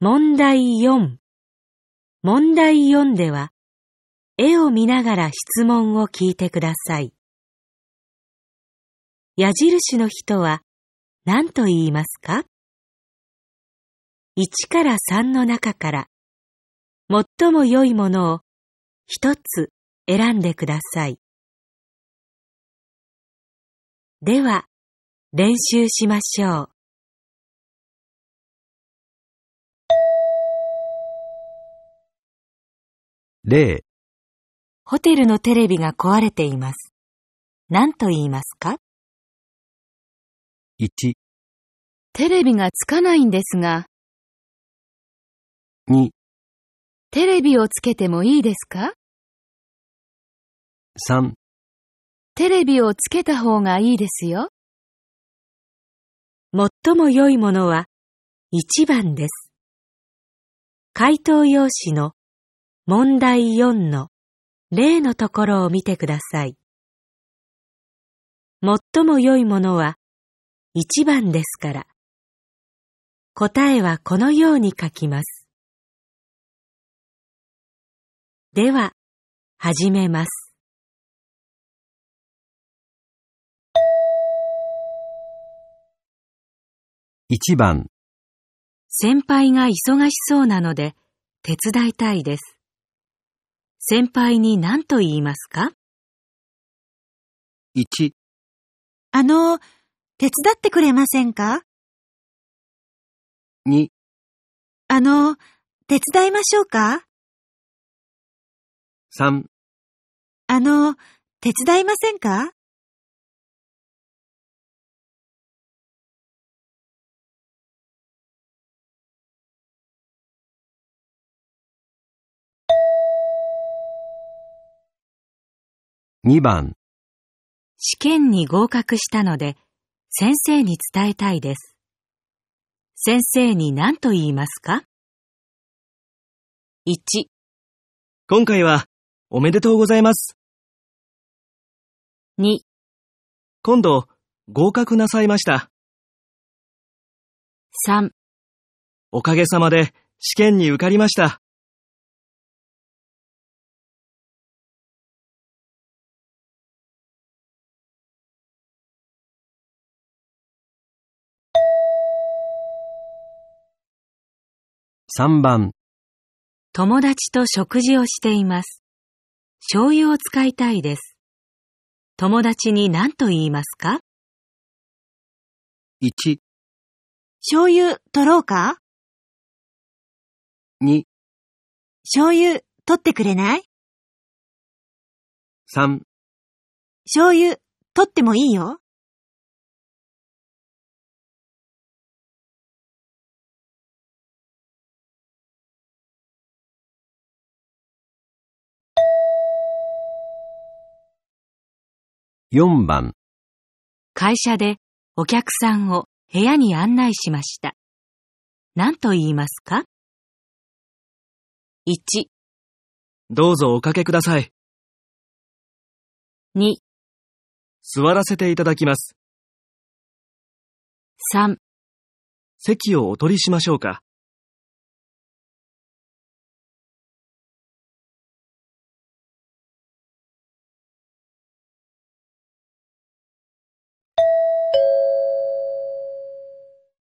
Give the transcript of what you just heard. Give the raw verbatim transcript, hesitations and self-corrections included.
問題よん。問題よんでは、絵を見ながら質問を聞いてください。矢印の人は何と言いますか？いちからさんの中から最も良いものを一つ選んでください。では、練習しましょう。 例、 ホテルのテレビが壊れています。何と言いますか？ いち、 テレビがつかないんですが、 に、 テレビをつけてもいいですか？ さん、 テレビをつけた方がいいですよ。 最も良いものはいちばんです。回答用紙の問題よんの例のところを見てください。最も良いものはいちばんですから、答えはこのように書きます。では、始めます。 いちばん、 先輩が忙しそうなので手伝いたいです。先輩に何と言いますか？ いち、 あの、手伝ってくれませんか？ に、 あの、手伝いましょうか？ さん、 あの、手伝いませんか？ にばん、 試験に合格したので先生に伝えたいです。先生に何と言いますか？いち、 今回はおめでとうございます。 に、 今度合格なさいました。 さん、 おかげさまで試験に受かりました。 さんばん、 友達と食事をしています。醤油を使いたいです。友達に何と言いますか？ いち、 醤油取ろうか？ に、 醤油取ってくれない？ さん、 醤油取ってもいいよ。 よんばん、 会社でお客さんを部屋に案内しました。何と言いますか？いち、 どうぞおかけください。 に、 座らせていただきます。 さん、 席をお取りしましょうか。